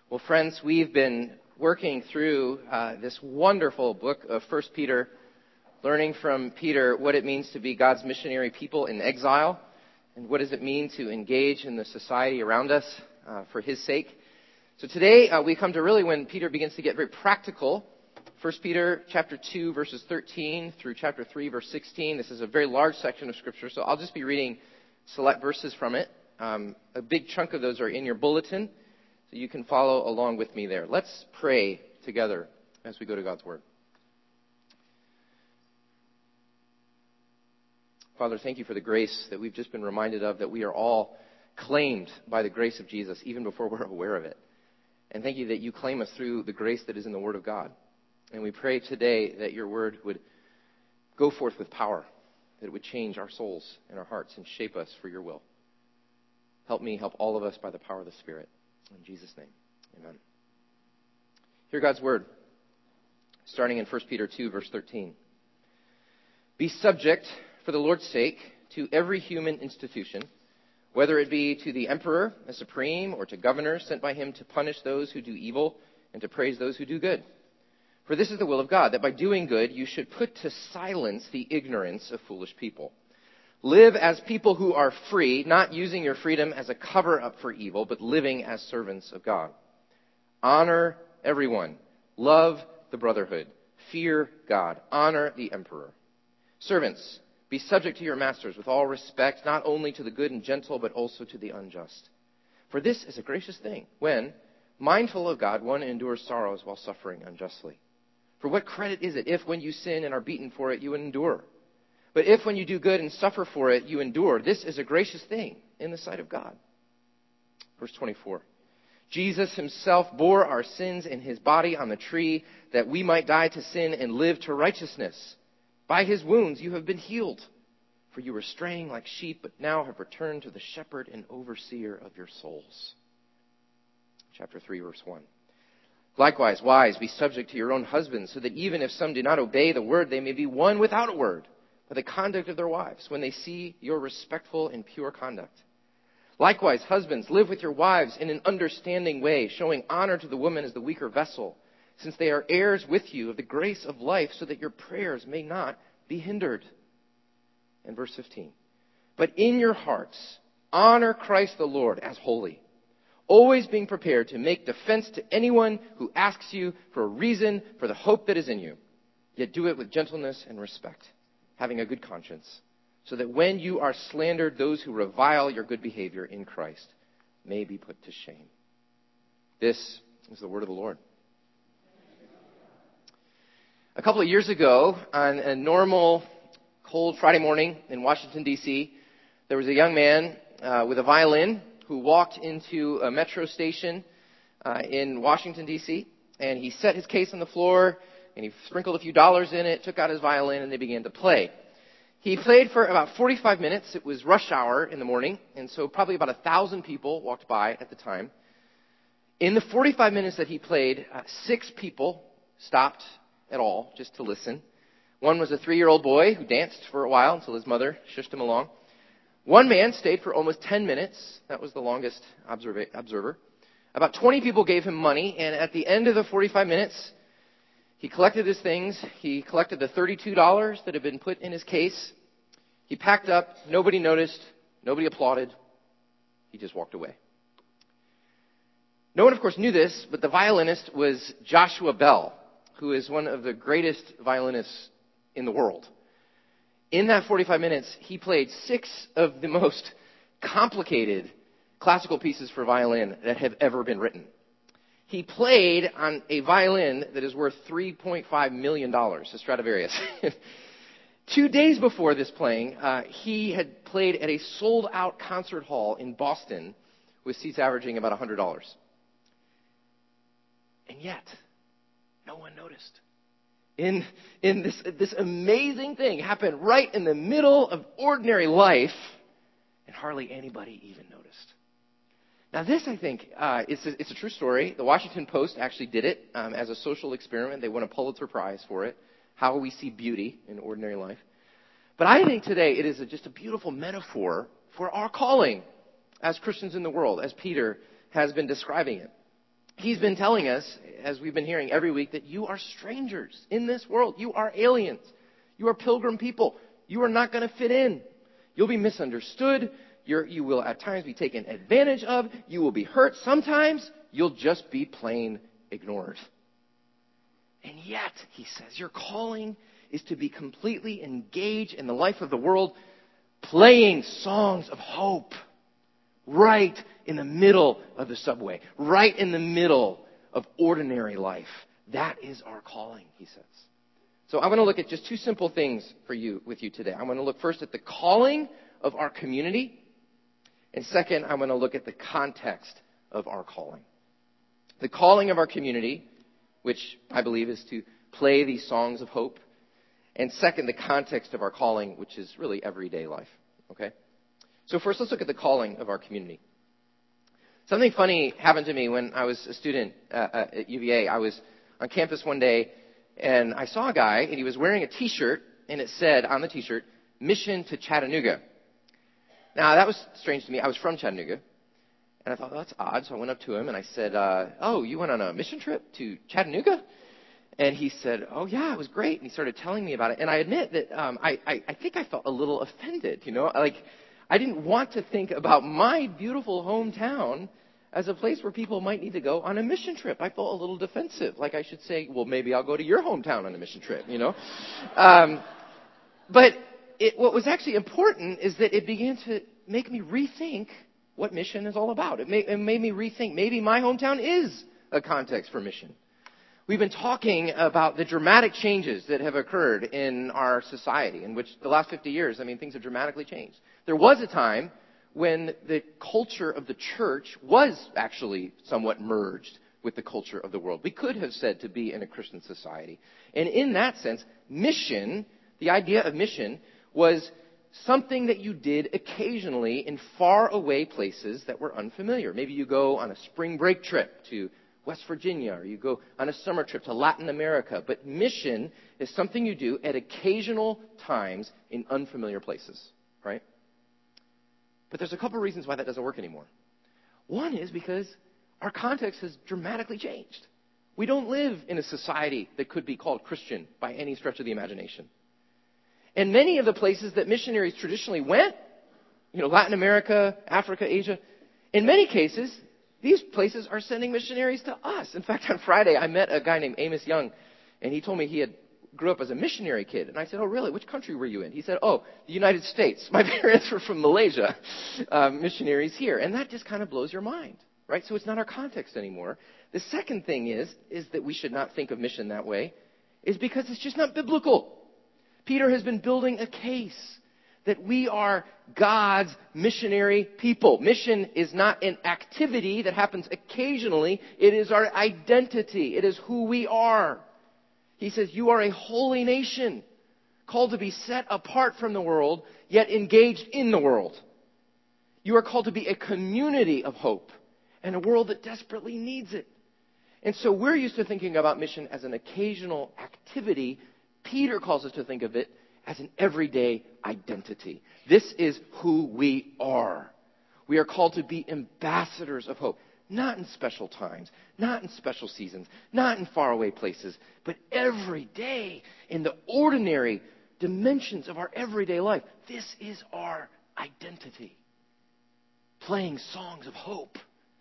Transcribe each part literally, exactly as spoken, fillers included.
Well, friends, we've been working through uh, this wonderful book of First Peter, learning from Peter what it means to be God's missionary people in exile, and what does it mean to engage in the society around us uh, for His sake. So today uh, we come to really when Peter begins to get very practical. First Peter chapter two, verses thirteen through chapter three, verse sixteen. This is a very large section of Scripture, so I'll just be reading select verses from it. Um, a big chunk of those are in your bulletin, so you can follow along with me there. Let's pray together as we go to God's Word. Father, thank you for the grace that we've just been reminded of, that we are all claimed by the grace of Jesus even before we're aware of it. And thank you that you claim us through the grace that is in the Word of God. And we pray today that your Word would go forth with power, that it would change our souls and our hearts and shape us for your will. Help me, help all of us by the power of the Spirit. In Jesus' name, amen. Hear God's Word, starting in First Peter two, verse thirteen. Be subject, for the Lord's sake, to every human institution, whether it be to the emperor as supreme or to governors sent by him to punish those who do evil and to praise those who do good. For this is the will of God, that by doing good you should put to silence the ignorance of foolish people. Live as people who are free, not using your freedom as a cover-up for evil, but living as servants of God. Honor everyone. Love the brotherhood. Fear God. Honor the emperor. Servants, be subject to your masters with all respect, not only to the good and gentle, but also to the unjust. For this is a gracious thing, when, mindful of God, one endures sorrows while suffering unjustly. For what credit is it if, when you sin and are beaten for it, you endure? But if when you do good and suffer for it, you endure, this is a gracious thing in the sight of God. Verse twenty-four. Jesus himself bore our sins in his body on the tree, that we might die to sin and live to righteousness. By his wounds you have been healed. For you were straying like sheep, but now have returned to the shepherd and overseer of your souls. Chapter three, verse one. Likewise, wives, be subject to your own husbands, so that even if some do not obey the word, they may be won without a word by the conduct of their wives, when they see your respectful and pure conduct. Likewise, husbands, live with your wives in an understanding way, showing honor to the woman as the weaker vessel, since they are heirs with you of the grace of life, so that your prayers may not be hindered. And verse fifteen. But in your hearts, honor Christ the Lord as holy, always being prepared to make defense to anyone who asks you for a reason for the hope that is in you, yet do it with gentleness and respect, having a good conscience, so that when you are slandered, those who revile your good behavior in Christ may be put to shame. This is the word of the Lord. A couple of years ago, on a normal cold Friday morning in Washington, D C, there was a young man uh, with a violin who walked into a metro station uh, in Washington, D C, and he set his case on the floor, and he sprinkled a few dollars in it, took out his violin, and they began to play. He played for about forty-five minutes. It was rush hour in the morning, and so probably about a thousand people walked by at the time. In the forty-five minutes that he played, uh, six people stopped at all just to listen. One was a three-year-old boy who danced for a while until his mother shushed him along. One man stayed for almost ten minutes. That was the longest observa- observer. About twenty people gave him money, and at the end of the forty-five minutes, he collected his things. He collected the thirty-two dollars that had been put in his case. He packed up. Nobody noticed. Nobody applauded. He just walked away. No one, of course, knew this, but the violinist was Joshua Bell, who is one of the greatest violinists in the world. In that forty-five minutes, he played six of the most complicated classical pieces for violin that have ever been written. He played on a violin that is worth three point five million dollars, a Stradivarius. Two days before this playing, uh, he had played at a sold-out concert hall in Boston with seats averaging about one hundred dollars. And yet, no one noticed. In, in this, this amazing thing happened right in the middle of ordinary life, and hardly anybody even noticed. Now this, I think, uh, is a, it's a true story. The Washington Post actually did it um, as a social experiment. They won a Pulitzer Prize for it. How we see beauty in ordinary life. But I think today it is a, just a beautiful metaphor for our calling as Christians in the world, as Peter has been describing it. he's been telling us, as we've been hearing every week, that you are strangers in this world. You are aliens. You are pilgrim people. You are not going to fit in. You'll be misunderstood. You're, you will at times be taken advantage of. You will be hurt. Sometimes you'll just be plain ignored. And yet, he says, your calling is to be completely engaged in the life of the world, playing songs of hope right in the middle of the subway, right in the middle of ordinary life. That is our calling, he says. So I'm going to look at just two simple things for you with you today. I'm going to look first at the calling of our community, and second, I'm going to look at the context of our calling. The calling of our community, which I believe is to play these songs of hope, and second, the context of our calling, which is really everyday life. Okay? So first, let's look at the calling of our community. Something funny happened to me when I was a student uh, at U V A. I was on campus one day, and I saw a guy, and he was wearing a T-shirt, and it said on the T-shirt, Mission to Chattanooga. Now, that was strange to me. I was from Chattanooga, and I thought, well, that's odd. So I went up to him, and I said, uh, oh, you went on a mission trip to Chattanooga? And he said, oh, yeah, it was great. And he started telling me about it. And I admit that um, I, I, I think I felt a little offended, you know. Like, I didn't want to think about my beautiful hometown as a place where people might need to go on a mission trip. I felt a little defensive. Like I should say, well, maybe I'll go to your hometown on a mission trip, you know. Um, but it, what was actually important is that it began to make me rethink what mission is all about. It made, it made me rethink maybe my hometown is a context for mission. We've been talking about the dramatic changes that have occurred in our society, in which the last fifty years, I mean, things have dramatically changed. There was a time when the culture of the church was actually somewhat merged with the culture of the world. We could have said to be in a Christian society. And in that sense, mission, the idea of mission, was something that you did occasionally in far away places that were unfamiliar. Maybe you go on a spring break trip to West Virginia, or you go on a summer trip to Latin America. But mission is something you do at occasional times in unfamiliar places, right? But there's a couple of reasons why that doesn't work anymore. One is because our context has dramatically changed. We don't live in a society that could be called Christian by any stretch of the imagination. And many of the places that missionaries traditionally went, you know, Latin America, Africa, Asia, in many cases, these places are sending missionaries to us. In fact, on Friday, I met a guy named Amos Young, and he told me he had grew up as a missionary kid. And I said, oh, really? Which country were you in? He said, oh, the United States. My parents were from Malaysia, um, missionaries here. And that just kind of blows your mind, right? So it's not our context anymore. The second thing is, is that we should not think of mission that way, is because it's just not biblical. Peter has been building a case that we are God's missionary people. Mission is not an activity that happens occasionally. It is our identity. It is who we are. He says, you are a holy nation, called to be set apart from the world, yet engaged in the world. You are called to be a community of hope and a world that desperately needs it. And so we're used to thinking about mission as an occasional activity. Peter calls us to think of it as an everyday identity. This is who we are. We are called to be ambassadors of hope, not in special times, not in special seasons, not in faraway places, but every day in the ordinary dimensions of our everyday life. This is our identity. Playing songs of hope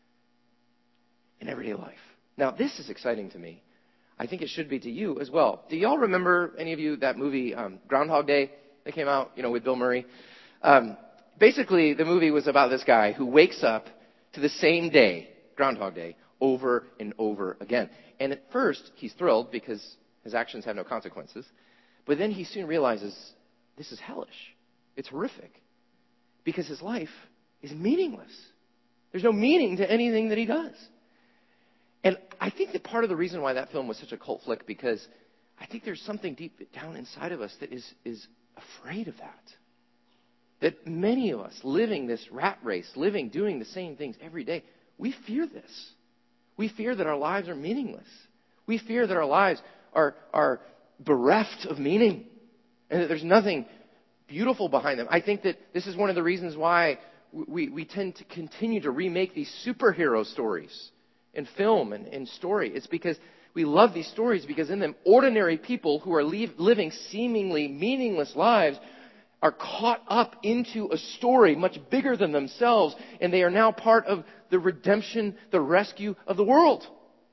in everyday life. Now, this is exciting to me. I think it should be to you as well. Do y'all remember, any of you, that movie um, Groundhog Day that came out, you know, with Bill Murray? Um, basically, the movie was about this guy who wakes up to the same day, Groundhog Day, over and over again. And at first, he's thrilled because his actions have no consequences. But then he soon realizes this is hellish. It's horrific. Because his life is meaningless. There's no meaning to anything that he does. And I think that part of the reason why that film was such a cult flick, because I think there's something deep down inside of us that is, is afraid of that. That many of us living this rat race, living, doing the same things every day, we fear this. We fear that our lives are meaningless. We fear that our lives are, are bereft of meaning and that there's nothing beautiful behind them. I think that this is one of the reasons why we, we tend to continue to remake these superhero stories in film and in story. It's because we love these stories because in them, ordinary people who are leave, living seemingly meaningless lives are caught up into a story much bigger than themselves, and they are now part of the redemption, the rescue of the world.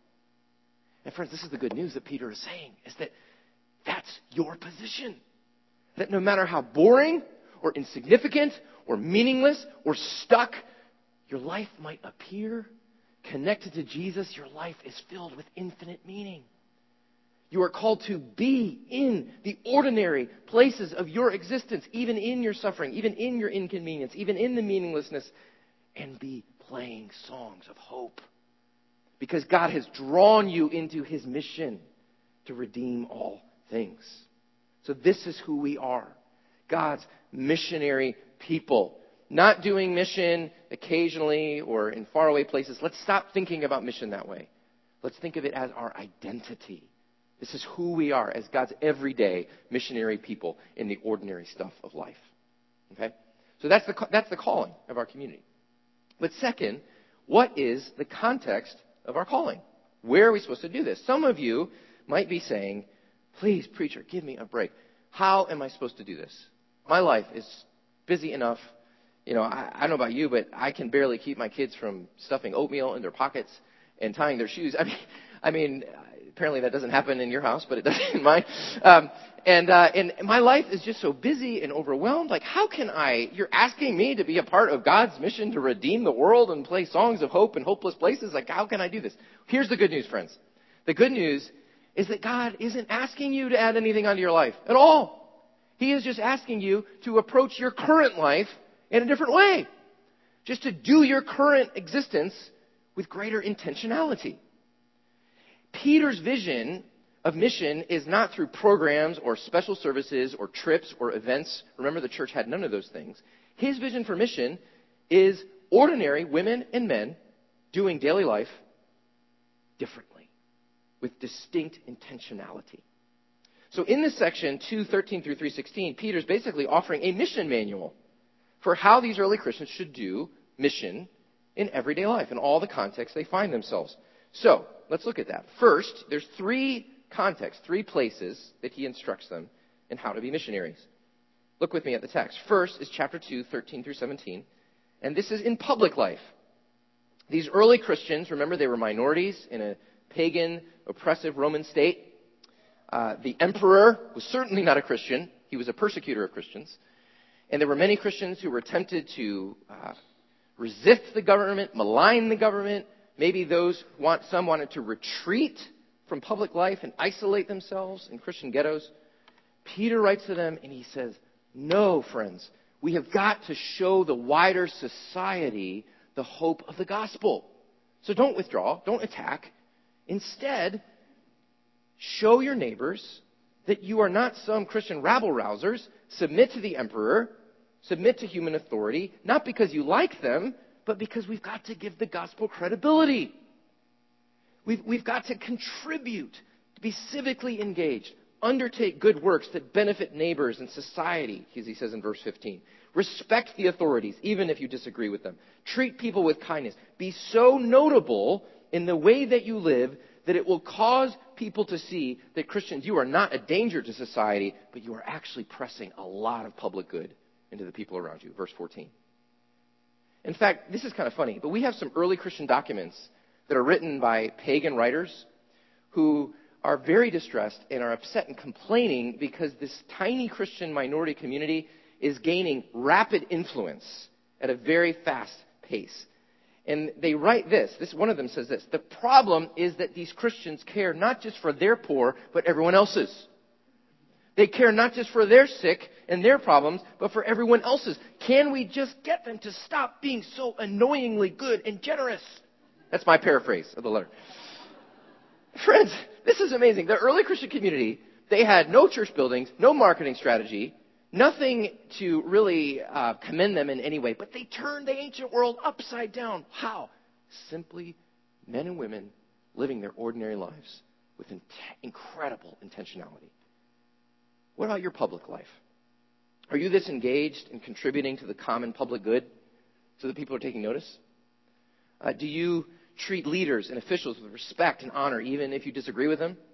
And friends, this is the good news that Peter is saying, is that that's your position. That no matter how boring or insignificant or meaningless or stuck your life might appear, connected to Jesus, your life is filled with infinite meaning. You are called to be in the ordinary places of your existence, even in your suffering, even in your inconvenience, even in the meaninglessness, and be playing songs of hope. Because God has drawn you into His mission to redeem all things. So this is who we are. God's missionary people. Not doing mission occasionally or in faraway places. Let's stop thinking about mission that way. Let's think of it as our identity. This is who we are as God's everyday missionary people in the ordinary stuff of life. Okay? So that's the, that's the calling of our community. But second, what is the context of our calling? Where are we supposed to do this? Some of you might be saying, please, preacher, give me a break. How am I supposed to do this? My life is busy enough. You know, I, I don't know about you, but I can barely keep my kids from stuffing oatmeal in their pockets and tying their shoes. I mean, I mean, apparently that doesn't happen in your house, but it does in mine. Um, and uh, and my life is just so busy and overwhelmed. Like, how can I? You're asking me to be a part of God's mission to redeem the world and play songs of hope in hopeless places. Like, how can I do this? Here's the good news, friends. The good news is that God isn't asking you to add anything onto your life at all. He is just asking you to approach your current life in a different way. Just to do your current existence with greater intentionality. Peter's vision of mission is not through programs or special services or trips or events. Remember, the church had none of those things. His vision for mission is ordinary women and men doing daily life differently with distinct intentionality. So in this section, two thirteen through three sixteen, Peter's basically offering a mission manual for how these early Christians should do mission in everyday life, in all the contexts they find themselves. So, let's look at that. First, there's three contexts, three places that he instructs them in how to be missionaries. Look with me at the text. First is chapter two, thirteen through seventeen, and this is in public life. These early Christians, remember, they were minorities in a pagan, oppressive Roman state. Uh, the emperor was certainly not a Christian. He was a persecutor of Christians. And there were many Christians who were tempted to uh, resist the government, malign the government. Maybe those want, some wanted to retreat from public life and isolate themselves in Christian ghettos. Peter writes to them and he says, no, friends, we have got to show the wider society the hope of the gospel. So don't withdraw, don't attack. Instead, show your neighbors that you are not some Christian rabble-rousers. Submit to the emperor, submit to human authority, not because you like them, but because we've got to give the gospel credibility. We've, we've got to contribute, to be civically engaged, undertake good works that benefit neighbors and society, as he says in verse fifteen. Respect the authorities, even if you disagree with them. Treat people with kindness. Be so notable in the way that you live that it will cause people to see that Christians, you are not a danger to society, but you are actually pressing a lot of public good into the people around you. Verse fourteen. In fact, this is kind of funny, but we have some early Christian documents that are written by pagan writers who are very distressed and are upset and complaining because this tiny Christian minority community is gaining rapid influence at a very fast pace. And they write this. This one of them says this. The problem is that these Christians care not just for their poor, but everyone else's. They care not just for their sick and their problems, but for everyone else's. Can we just get them to stop being so annoyingly good and generous? That's my paraphrase of the letter. Friends, this is amazing. The early Christian community, they had no church buildings, no marketing strategy, nothing to really uh, commend them in any way. But they turned the ancient world upside down. How? Simply men and women living their ordinary lives with in- incredible intentionality. What about your public life? Are you this engaged in contributing to the common public good so that people are taking notice? Uh, do you treat leaders and officials with respect and honor, even if you disagree with them?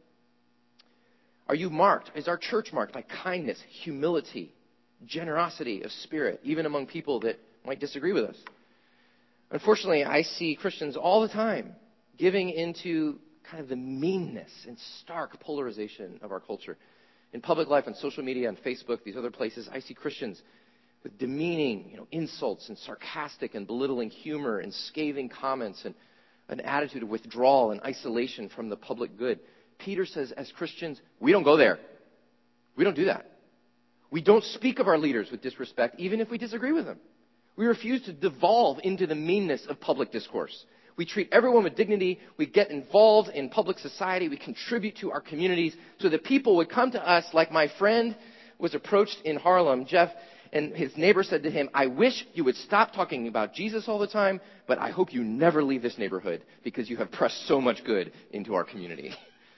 Are you marked, is our church marked by kindness, humility, generosity of spirit, even among people that might disagree with us? Unfortunately, I see Christians all the time giving into kind of the meanness and stark polarization of our culture. In public life, on social media, on Facebook, these other places, I see Christians with demeaning, you know, insults and sarcastic and belittling humor and scathing comments and an attitude of withdrawal and isolation from the public good. Peter says, as Christians, we don't go there. We don't do that. We don't speak of our leaders with disrespect, even if we disagree with them. We refuse to devolve into the meanness of public discourse. We treat everyone with dignity. We get involved in public society. We contribute to our communities so that people would come to us like my friend was approached in Harlem, Jeff, and his neighbor said to him, I wish you would stop talking about Jesus all the time, but I hope you never leave this neighborhood because you have pressed so much good into our community.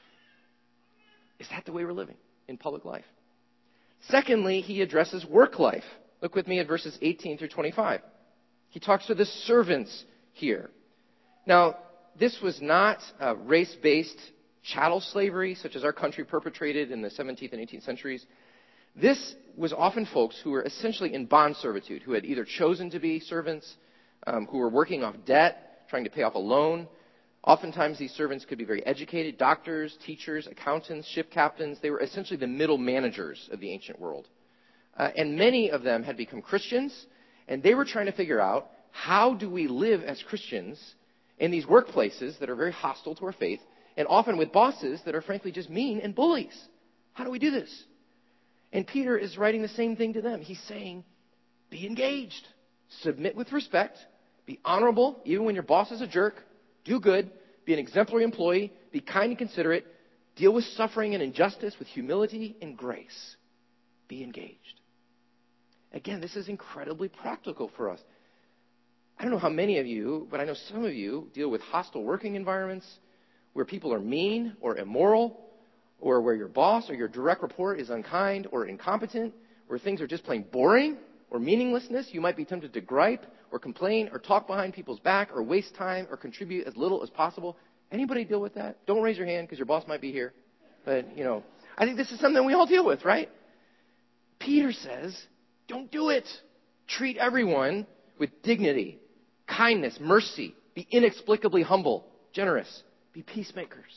Is that the way we're living in public life? Secondly, he addresses work life. Look with me at verses eighteen through twenty-five. He talks to the servants here. Now, this was not uh, race-based chattel slavery, such as our country perpetrated in the seventeenth and eighteenth centuries. This was often folks who were essentially in bond servitude, who had either chosen to be servants, um, who were working off debt, trying to pay off a loan. Oftentimes, these servants could be very educated, doctors, teachers, accountants, ship captains. They were essentially the middle managers of the ancient world. Uh, and many of them had become Christians, and they were trying to figure out, how do we live as Christians in these workplaces that are very hostile to our faith, and often with bosses that are frankly just mean and bullies? How do we do this? And Peter is writing the same thing to them. He's saying, be engaged. Submit with respect. Be honorable, even when your boss is a jerk. Do good. Be an exemplary employee. Be kind and considerate. Deal with suffering and injustice with humility and grace. Be engaged. Again, this is incredibly practical for us. I don't know how many of you, but I know some of you deal with hostile working environments where people are mean or immoral, or where your boss or your direct report is unkind or incompetent, where things are just plain boring or meaninglessness. You might be tempted to gripe or complain or talk behind people's back or waste time or contribute as little as possible. Anybody deal with that? Don't raise your hand because your boss might be here. But, you know, I think this is something we all deal with, right? Peter says, don't do it. Treat everyone with dignity, kindness, mercy. Be inexplicably humble, generous. Be peacemakers.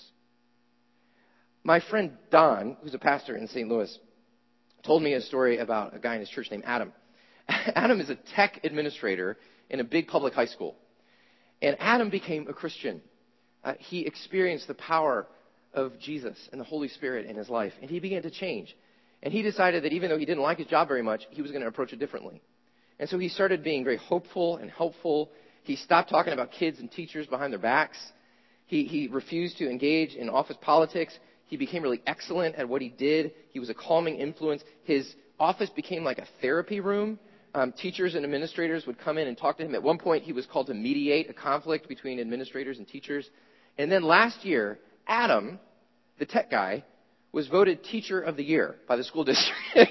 My friend Don, who's a pastor in Saint Louis, told me a story about a guy in his church named Adam. Adam is a tech administrator in a big public high school. And Adam became a Christian. Uh, he experienced the power of Jesus and the Holy Spirit in his life. And he began to change. And he decided that even though he didn't like his job very much, he was going to approach it differently. And so he started being very hopeful and helpful. He stopped talking about kids and teachers behind their backs. He, he refused to engage in office politics. He became really excellent at what he did. He was a calming influence. His office became like a therapy room. Um, teachers and administrators would come in and talk to him. At one point, he was called to mediate a conflict between administrators and teachers. And then last year, Adam, the tech guy, was voted Teacher of the Year by the school district.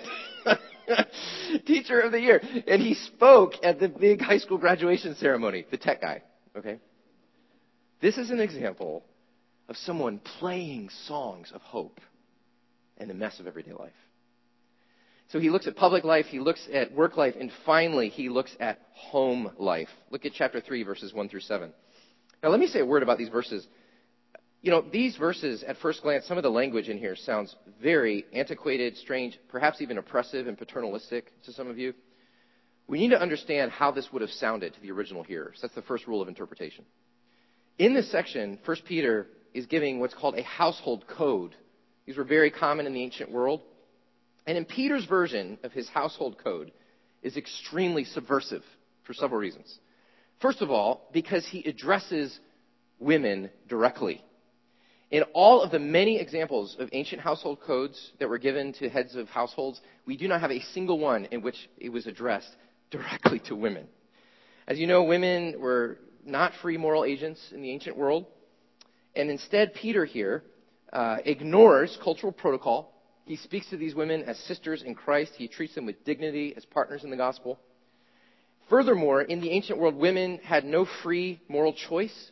Teacher of the Year. And he spoke at the big high school graduation ceremony, the tech guy. Okay? This is an example of someone playing songs of hope in the mess of everyday life. So he looks at public life, he looks at work life, and finally he looks at home life. Look at chapter three, verses one through seven. Now let me say a word about these verses. You know, these verses, at first glance, some of the language in here sounds very antiquated, strange, perhaps even oppressive and paternalistic to some of you. We need to understand how this would have sounded to the original hearers. That's the first rule of interpretation. In this section, First Peter is giving what's called a household code. These were very common in the ancient world. And in Peter's version of his household code is extremely subversive for several reasons. First of all, because he addresses women directly. In all of the many examples of ancient household codes that were given to heads of households, we do not have a single one in which it was addressed directly to women. As you know, women were not free moral agents in the ancient world. And instead, Peter here uh, ignores cultural protocol. He speaks to these women as sisters in Christ. He treats them with dignity as partners in the gospel. Furthermore, in the ancient world, women had no free moral choice.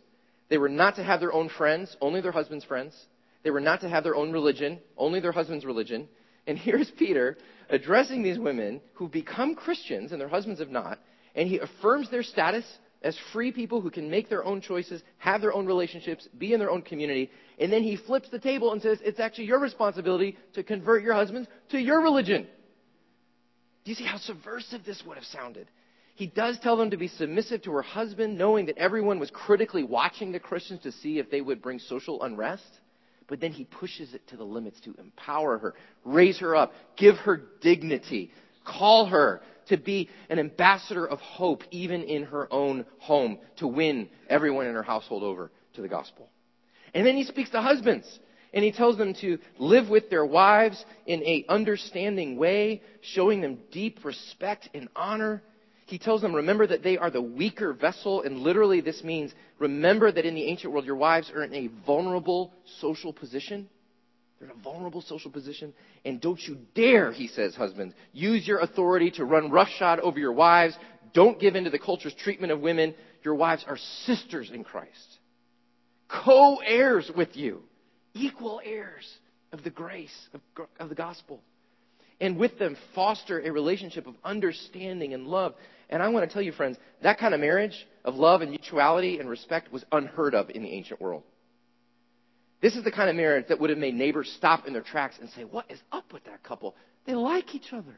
They were not to have their own friends, only their husband's friends. They were not to have their own religion, only their husband's religion. And here's Peter addressing these women who become Christians and their husbands have not, and he affirms their status as free people who can make their own choices, have their own relationships, be in their own community. And then he flips the table and says, it's actually your responsibility to convert your husbands to your religion. Do you see how subversive this would have sounded? He does tell them to be submissive to her husband, knowing that everyone was critically watching the Christians to see if they would bring social unrest. But then he pushes it to the limits to empower her, raise her up, give her dignity, call her to be an ambassador of hope even in her own home, to win everyone in her household over to the gospel. And then he speaks to husbands, and he tells them to live with their wives in an understanding way, showing them deep respect and honor. He tells them, remember that they are the weaker vessel, and literally this means, remember that in the ancient world, your wives are in a vulnerable social position. They're in a vulnerable social position. And don't you dare, he says, husbands, use your authority to run roughshod over your wives. Don't give in to the culture's treatment of women. Your wives are sisters in Christ, co-heirs with you, equal heirs of the grace of, of the gospel. And with them, foster a relationship of understanding and love. And I want to tell you, friends, that kind of marriage of love and mutuality and respect was unheard of in the ancient world. This is the kind of marriage that would have made neighbors stop in their tracks and say, what is up with that couple? They like each other.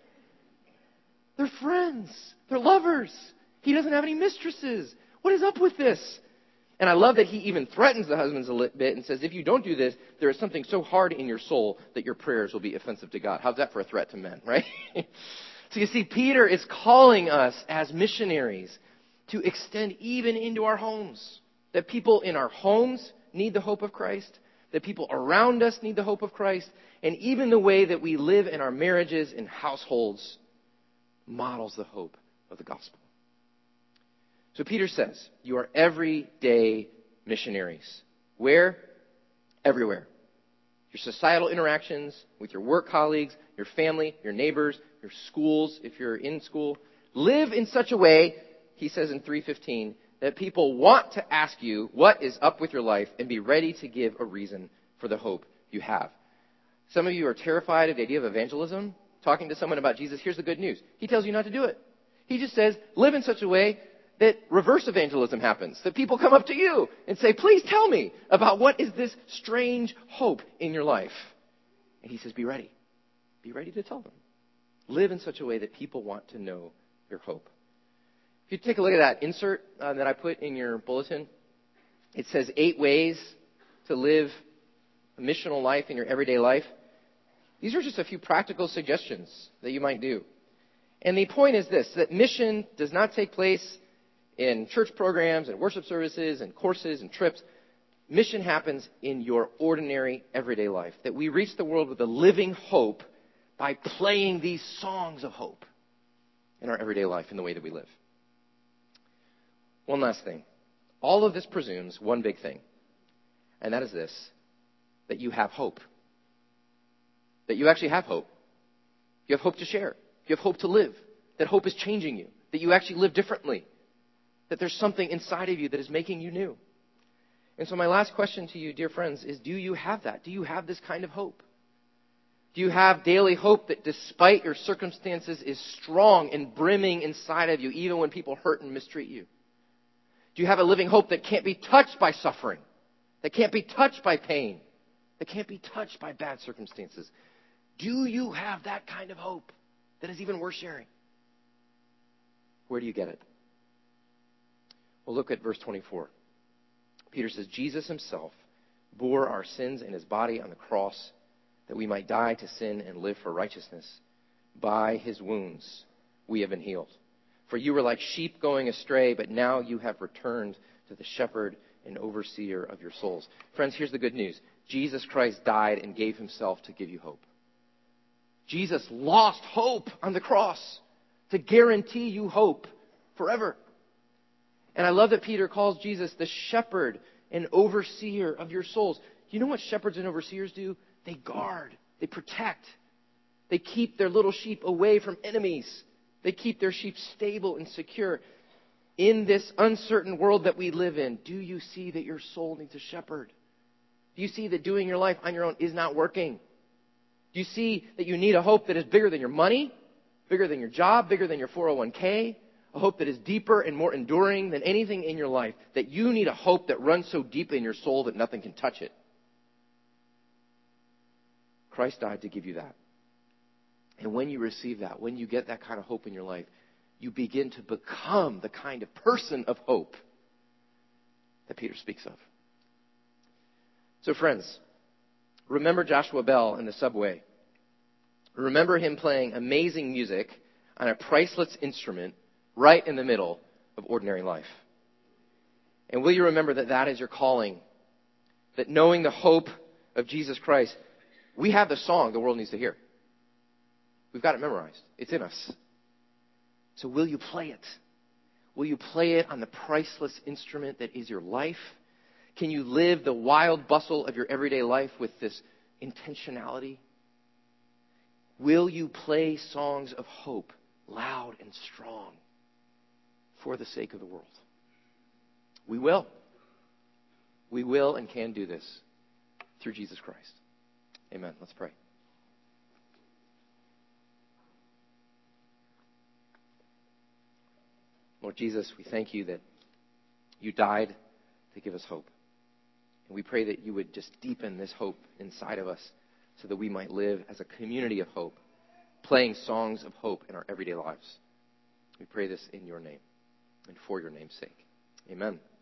They're friends. They're lovers. He doesn't have any mistresses. What is up with this? And I love that he even threatens the husbands a little bit and says, if you don't do this, there is something so hard in your soul that your prayers will be offensive to God. How's that for a threat to men, right? So you see, Peter is calling us as missionaries to extend even into our homes. That people in our homes need the hope of Christ. That people around us need the hope of Christ. And even the way that we live in our marriages and households models the hope of the gospel. So Peter says, you are everyday missionaries. Where? Everywhere. Your societal interactions with your work colleagues, your family, your neighbors, your schools, if you're in school. Live in such a way, he says in three fifteen, that people want to ask you what is up with your life and be ready to give a reason for the hope you have. Some of you are terrified of the idea of evangelism, talking to someone about Jesus. Here's the good news. He tells you not to do it. He just says, live in such a way that reverse evangelism happens, that people come up to you and say, please tell me about what is this strange hope in your life. And he says, be ready. Be ready to tell them. Live in such a way that people want to know your hope. If you take a look at that insert uh, that I put in your bulletin, it says eight ways to live a missional life in your everyday life. These are just a few practical suggestions that you might do. And the point is this, that mission does not take place in church programs and worship services and courses and trips. Mission happens in your ordinary everyday life. That we reach the world with a living hope by playing these songs of hope in our everyday life, in the way that we live. One last thing. All of this presumes one big thing. And that is this, that you have hope. That you actually have hope. You have hope to share. You have hope to live. That hope is changing you. That you actually live differently. That there's something inside of you that is making you new. And so my last question to you, dear friends, is do you have that? Do you have this kind of hope? Do you have daily hope that despite your circumstances is strong and brimming inside of you, even when people hurt and mistreat you? Do you have a living hope that can't be touched by suffering, that can't be touched by pain, that can't be touched by bad circumstances? Do you have that kind of hope that is even worth sharing? Where do you get it? Well, look at verse twenty-four. Peter says, Jesus himself bore our sins in his body on the cross that we might die to sin and live for righteousness. By his wounds we have been healed. For you were like sheep going astray, but now you have returned to the shepherd and overseer of your souls. Friends, here's the good news. Jesus Christ died and gave himself to give you hope. Jesus lost hope on the cross to guarantee you hope forever. And I love that Peter calls Jesus the shepherd and overseer of your souls. You know what shepherds and overseers do? They guard. They protect. They keep their little sheep away from enemies. They keep their sheep stable and secure. in this uncertain world that we live in, do you see that your soul needs a shepherd? Do you see that doing your life on your own is not working? Do you see that you need a hope that is bigger than your money, bigger than your job, bigger than your four oh one k? A hope that is deeper and more enduring than anything in your life. That you need a hope that runs so deep in your soul that nothing can touch it. Christ died to give you that. And when you receive that, when you get that kind of hope in your life, you begin to become the kind of person of hope that Peter speaks of. So friends, remember Joshua Bell in the subway. Remember him playing amazing music on a priceless instrument right in the middle of ordinary life. And will you remember that that is your calling? That knowing the hope of Jesus Christ, we have the song the world needs to hear. We've got it memorized. It's in us. So will you play it? Will you play it on the priceless instrument that is your life? Can you live the wild bustle of your everyday life with this intentionality? Will you play songs of hope loud and strong for the sake of the world? We will. We will and can do this through Jesus Christ. Amen. Let's pray. Lord Jesus, we thank you that you died to give us hope. And we pray that you would just deepen this hope inside of us so that we might live as a community of hope, playing songs of hope in our everyday lives. We pray this in your name and for your name's sake. Amen.